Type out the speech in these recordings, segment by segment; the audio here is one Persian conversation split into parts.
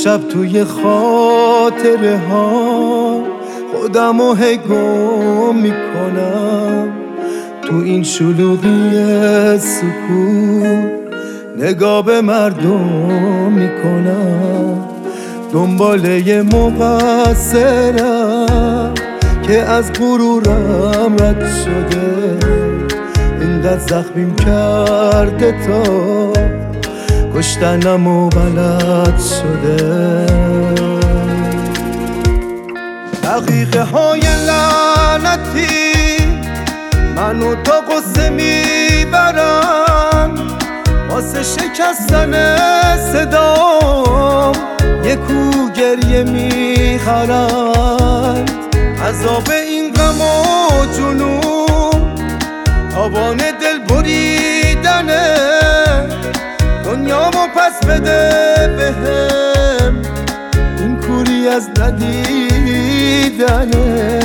شب توی خاطره ها خودمو گم میکنم، تو این شلوغی سکوت نگاه به مردم میکنم. دنبال یه مقصرم که از غرورم رد شده، اینقدر زخمیم کرده تا کشتنم و بلد شده. دقیقه های لعنتی منو تا قصه میبرن، واسه شکستن صدام یه کو گریه میخرند. عذاب این غم و جنون تاوان دل بریدنه، دنیامو پس بده بهم، این کوری از ندیدنه.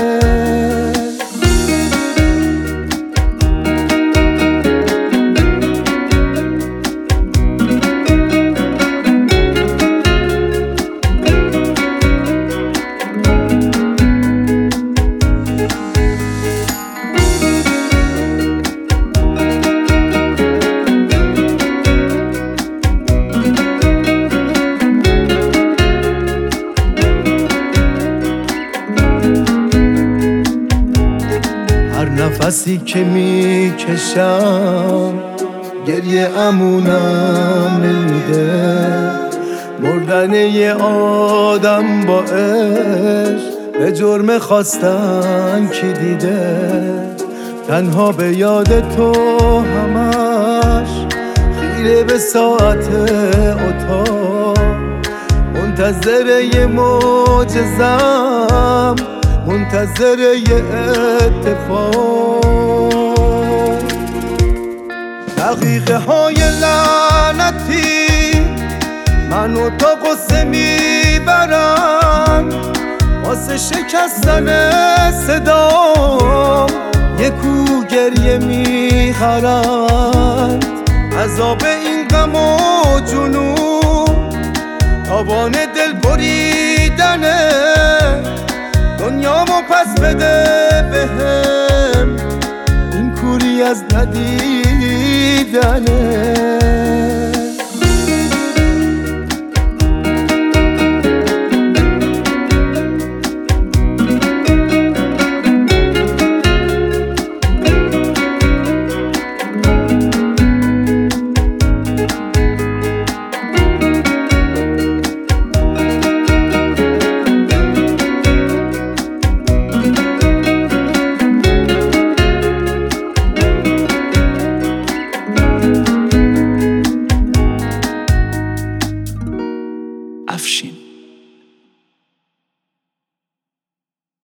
هر نفسی که میکشم گریه امونم نمیده، مردن یه آدم با عشق به جرم خواستن کی دیده. تنها به یاد تو همش خیره به ساعت اتاق، منتظر یه معجزم، منتظر یه اتفاق. دقیقه های لعنتی منو تا قصه میبرن، واسه شکستن صدام یه کو گریه میخرند. عذاب این غم و جنون تاوان دل بریدنه، دنیامو پس بده بهم، این کوری از ندیدنه.